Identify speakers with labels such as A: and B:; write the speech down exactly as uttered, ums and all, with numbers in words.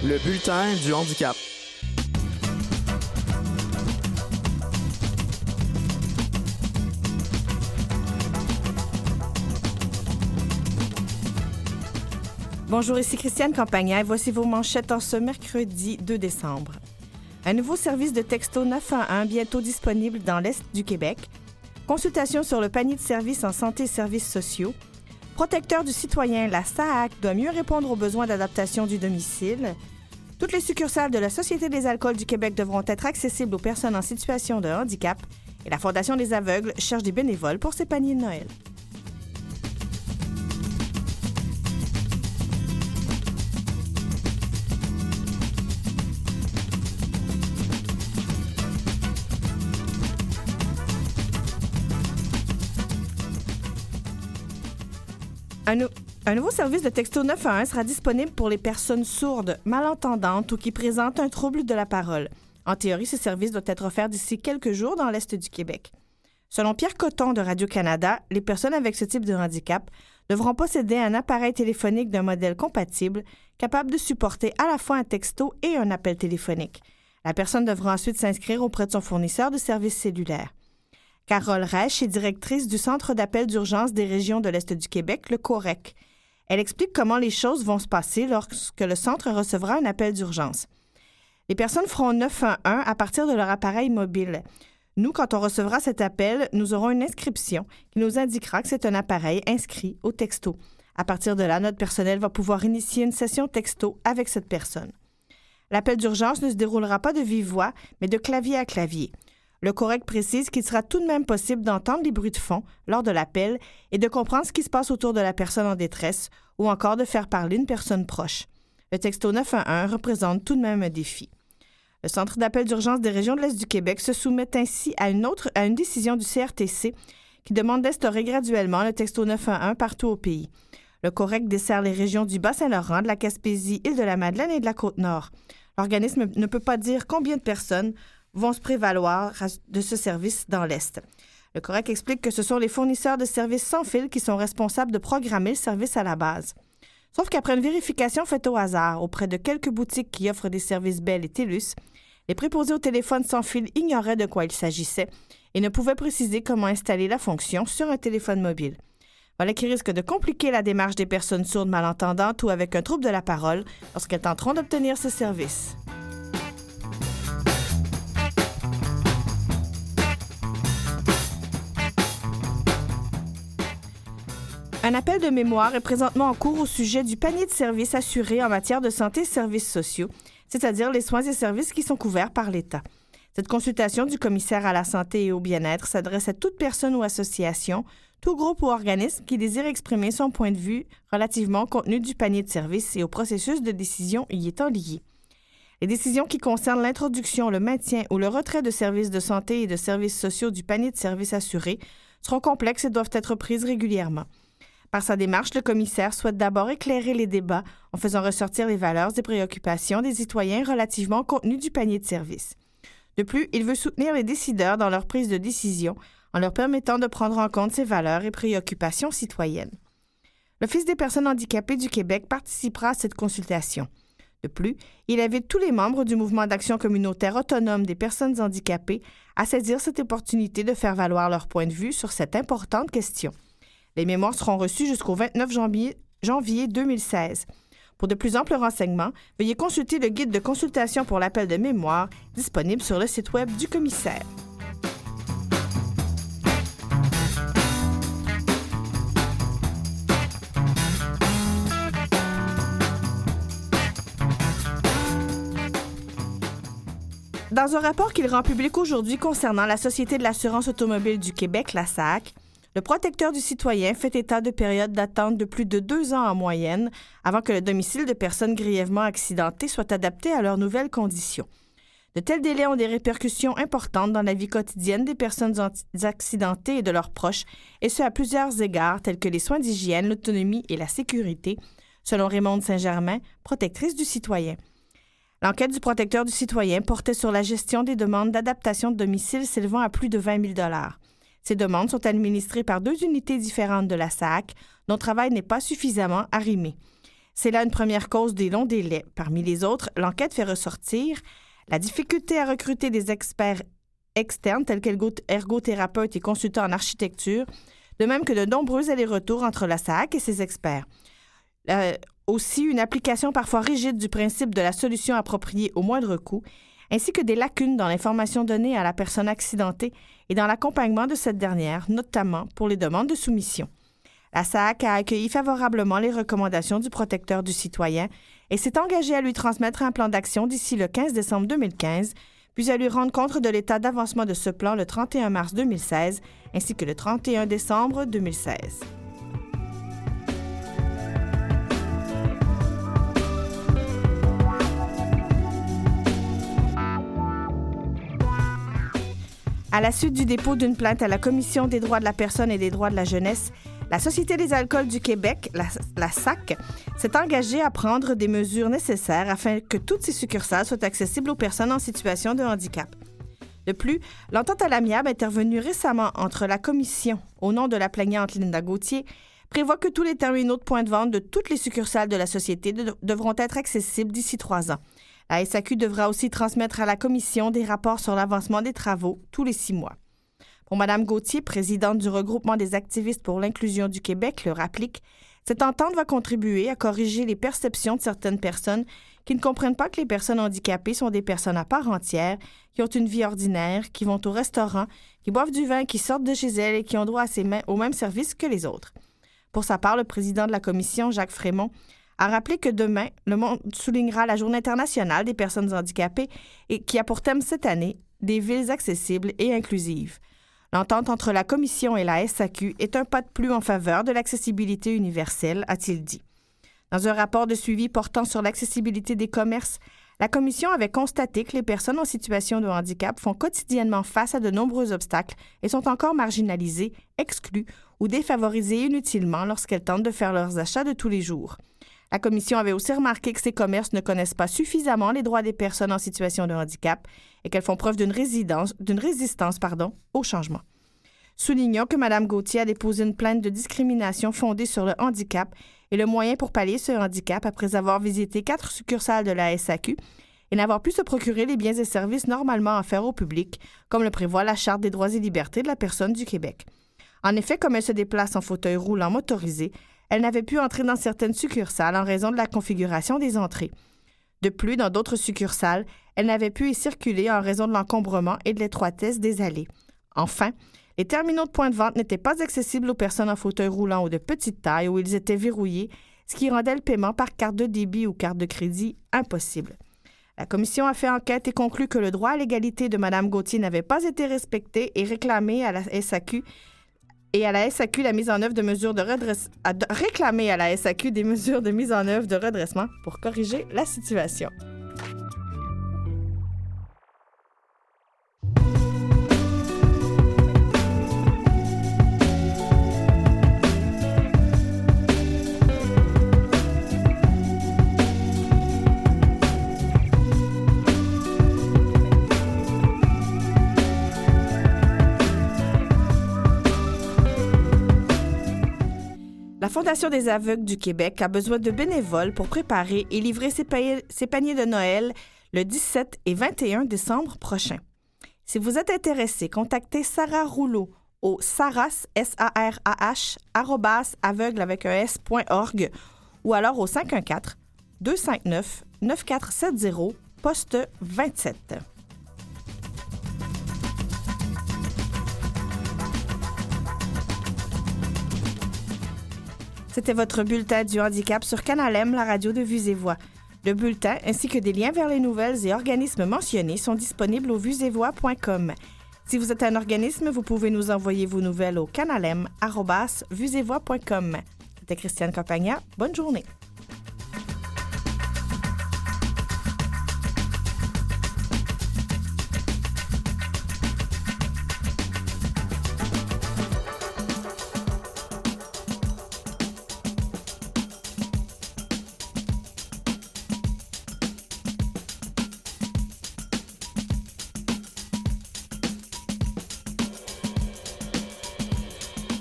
A: Le bulletin du handicap.
B: Bonjour, ici Christiane Campagna et voici vos manchettes en ce mercredi deux décembre. Un nouveau service de texto neuf un un bientôt disponible dans l'Est du Québec. Consultation sur le panier de services en santé et services sociaux. Protecteur du citoyen, la S A A C doit mieux répondre aux besoins d'adaptation du domicile. Toutes les succursales de la Société des alcools du Québec devront être accessibles aux personnes en situation de handicap et la Fondation des aveugles cherche des bénévoles pour ses paniers de Noël. Un, nou- un nouveau service de texto neuf un un sera disponible pour les personnes sourdes, malentendantes ou qui présentent un trouble de la parole. En théorie, ce service doit être offert d'ici quelques jours dans l'Est du Québec. Selon Pierre Cotton de Radio-Canada, les personnes avec ce type de handicap devront posséder un appareil téléphonique d'un modèle compatible, capable de supporter à la fois un texto et un appel téléphonique. La personne devra ensuite s'inscrire auprès de son fournisseur de services cellulaires. Carole Reich est directrice du Centre d'appel d'urgence des régions de l'Est du Québec, le COREC. Elle explique comment les choses vont se passer lorsque le centre recevra un appel d'urgence. Les personnes feront neuf un un à partir de leur appareil mobile. Nous, quand on recevra cet appel, nous aurons une inscription qui nous indiquera que c'est un appareil inscrit au texto. À partir de là, notre personnel va pouvoir initier une session texto avec cette personne. L'appel d'urgence ne se déroulera pas de vive voix, mais de clavier à clavier. Le COREC précise qu'il sera tout de même possible d'entendre les bruits de fond lors de l'appel et de comprendre ce qui se passe autour de la personne en détresse ou encore de faire parler une personne proche. Le texto neuf un un représente tout de même un défi. Le Centre d'appel d'urgence des régions de l'Est du Québec se soumet ainsi à une, autre, à une décision du C R T C qui demande d'instaurer graduellement le texto neuf un un partout au pays. Le COREC dessert les régions du Bas-Saint-Laurent, de la Gaspésie, Île-de-la-Madeleine et de la Côte-Nord. L'organisme ne peut pas dire combien de personnes vont se prévaloir de ce service dans l'Est. Le COREC explique que ce sont les fournisseurs de services sans fil qui sont responsables de programmer le service à la base. Sauf qu'après une vérification faite au hasard auprès de quelques boutiques qui offrent des services Bell et TELUS, les préposés au téléphone sans fil ignoraient de quoi il s'agissait et ne pouvaient préciser comment installer la fonction sur un téléphone mobile. Voilà qui risque de compliquer la démarche des personnes sourdes malentendantes ou avec un trouble de la parole lorsqu'elles tenteront d'obtenir ce service. Un appel de mémoire est présentement en cours au sujet du panier de services assurés en matière de santé et services sociaux, c'est-à-dire les soins et services qui sont couverts par l'État. Cette consultation du commissaire à la santé et au bien-être s'adresse à toute personne ou association, tout groupe ou organisme qui désire exprimer son point de vue relativement au contenu du panier de services et au processus de décision y étant lié. Les décisions qui concernent l'introduction, le maintien ou le retrait de services de santé et de services sociaux du panier de services assurés seront complexes et doivent être prises régulièrement. Par sa démarche, le commissaire souhaite d'abord éclairer les débats en faisant ressortir les valeurs et préoccupations des citoyens relativement au contenu du panier de services. De plus, il veut soutenir les décideurs dans leur prise de décision en leur permettant de prendre en compte ces valeurs et préoccupations citoyennes. L'Office des personnes handicapées du Québec participera à cette consultation. De plus, il invite tous les membres du mouvement d'action communautaire autonome des personnes handicapées à saisir cette opportunité de faire valoir leur point de vue sur cette importante question. Les mémoires seront reçues jusqu'au vingt-neuf janvier deux mille seize. Pour de plus amples renseignements, veuillez consulter le guide de consultation pour l'appel de mémoire disponible sur le site Web du commissaire. Dans un rapport qu'il rend public aujourd'hui concernant la Société de l'assurance automobile du Québec, la S A A C, le protecteur du citoyen fait état de périodes d'attente de plus de deux ans en moyenne avant que le domicile de personnes grièvement accidentées soit adapté à leurs nouvelles conditions. De tels délais ont des répercussions importantes dans la vie quotidienne des personnes accidentées et de leurs proches, et ce à plusieurs égards tels que les soins d'hygiène, l'autonomie et la sécurité, selon Raymonde Saint-Germain, protectrice du citoyen. L'enquête du protecteur du citoyen portait sur la gestion des demandes d'adaptation de domicile s'élevant à plus de vingt mille dollars. Ces demandes sont administrées par deux unités différentes de la S A A C, dont le travail n'est pas suffisamment arrimé. C'est là une première cause des longs délais. Parmi les autres, l'enquête fait ressortir la difficulté à recruter des experts externes tels qu'ergothérapeutes et consultants en architecture, de même que de nombreux allers-retours entre la S A A C et ses experts. Euh, aussi, une application parfois rigide du principe de la solution appropriée au moindre coût, ainsi que des lacunes dans l'information donnée à la personne accidentée et dans l'accompagnement de cette dernière, notamment pour les demandes de soumission. La S A A C a accueilli favorablement les recommandations du protecteur du citoyen et s'est engagée à lui transmettre un plan d'action d'ici le quinze décembre deux mille quinze, puis à lui rendre compte de l'état d'avancement de ce plan le trente et un mars deux mille seize ainsi que le trente et un décembre deux mille seize. À la suite du dépôt d'une plainte à la Commission des droits de la personne et des droits de la jeunesse, la Société des alcools du Québec, la, la S A C, s'est engagée à prendre des mesures nécessaires afin que toutes ces succursales soient accessibles aux personnes en situation de handicap. De plus, l'entente à l'amiable intervenue récemment entre la Commission, au nom de la plaignante Linda Gauthier, prévoit que tous les terminaux de points de vente de toutes les succursales de la Société de, devront être accessibles d'ici trois ans. La S A Q devra aussi transmettre à la Commission des rapports sur l'avancement des travaux tous les six mois. Pour Mme Gauthier, présidente du regroupement des activistes pour l'inclusion du Québec, le RAPLIC, cette entente va contribuer à corriger les perceptions de certaines personnes qui ne comprennent pas que les personnes handicapées sont des personnes à part entière, qui ont une vie ordinaire, qui vont au restaurant, qui boivent du vin, qui sortent de chez elles et qui ont droit à ces mêmes, aux mêmes services que les autres. Pour sa part, le président de la Commission, Jacques Frémont, a rappelé que demain, le monde soulignera la Journée internationale des personnes handicapées et qui a pour thème cette année des villes accessibles et inclusives. L'entente entre la Commission et la S A Q est un pas de plus en faveur de l'accessibilité universelle, a-t-il dit. Dans un rapport de suivi portant sur l'accessibilité des commerces, la Commission avait constaté que les personnes en situation de handicap font quotidiennement face à de nombreux obstacles et sont encore marginalisées, exclues ou défavorisées inutilement lorsqu'elles tentent de faire leurs achats de tous les jours. La Commission avait aussi remarqué que ces commerces ne connaissent pas suffisamment les droits des personnes en situation de handicap et qu'elles font preuve d'une, résidence, d'une résistance pardon, au changement. Soulignons que Mme Gauthier a déposé une plainte de discrimination fondée sur le handicap et le moyen pour pallier ce handicap après avoir visité quatre succursales de la S A Q et n'avoir pu se procurer les biens et services normalement offerts au public, comme le prévoit la Charte des droits et libertés de la personne du Québec. En effet, comme elle se déplace en fauteuil roulant motorisé, elle n'avait pu entrer dans certaines succursales en raison de la configuration des entrées. De plus, dans d'autres succursales, elle n'avait pu y circuler en raison de l'encombrement et de l'étroitesse des allées. Enfin, les terminaux de points de vente n'étaient pas accessibles aux personnes en fauteuil roulant ou de petite taille où ils étaient verrouillés, ce qui rendait le paiement par carte de débit ou carte de crédit impossible. La Commission a fait enquête et conclut que le droit à l'égalité de Mme Gauthier n'avait pas été respecté et réclamé à la S A Q et à la S A Q la mise en œuvre de mesures de redressement, réclamer à la S A Q des mesures de mise en œuvre de redressement pour corriger la situation. La Fondation des aveugles du Québec a besoin de bénévoles pour préparer et livrer ses, pa- ses paniers de Noël le dix-sept et vingt et un décembre prochain. Si vous êtes intéressé, contactez Sarah Rouleau au sarah, S A R A H, arrobas, aveugle avec un S, point org ou alors au cinq un quatre, deux cinq neuf, neuf quatre sept zéro, poste vingt-sept. C'était votre bulletin du handicap sur Canal M, la radio de Vues et Voix. Le bulletin ainsi que des liens vers les nouvelles et organismes mentionnés sont disponibles au vues et voix point com. Si vous êtes un organisme, vous pouvez nous envoyer vos nouvelles au canalem arobase vues et voix point com. C'était Christiane Campagna. Bonne journée.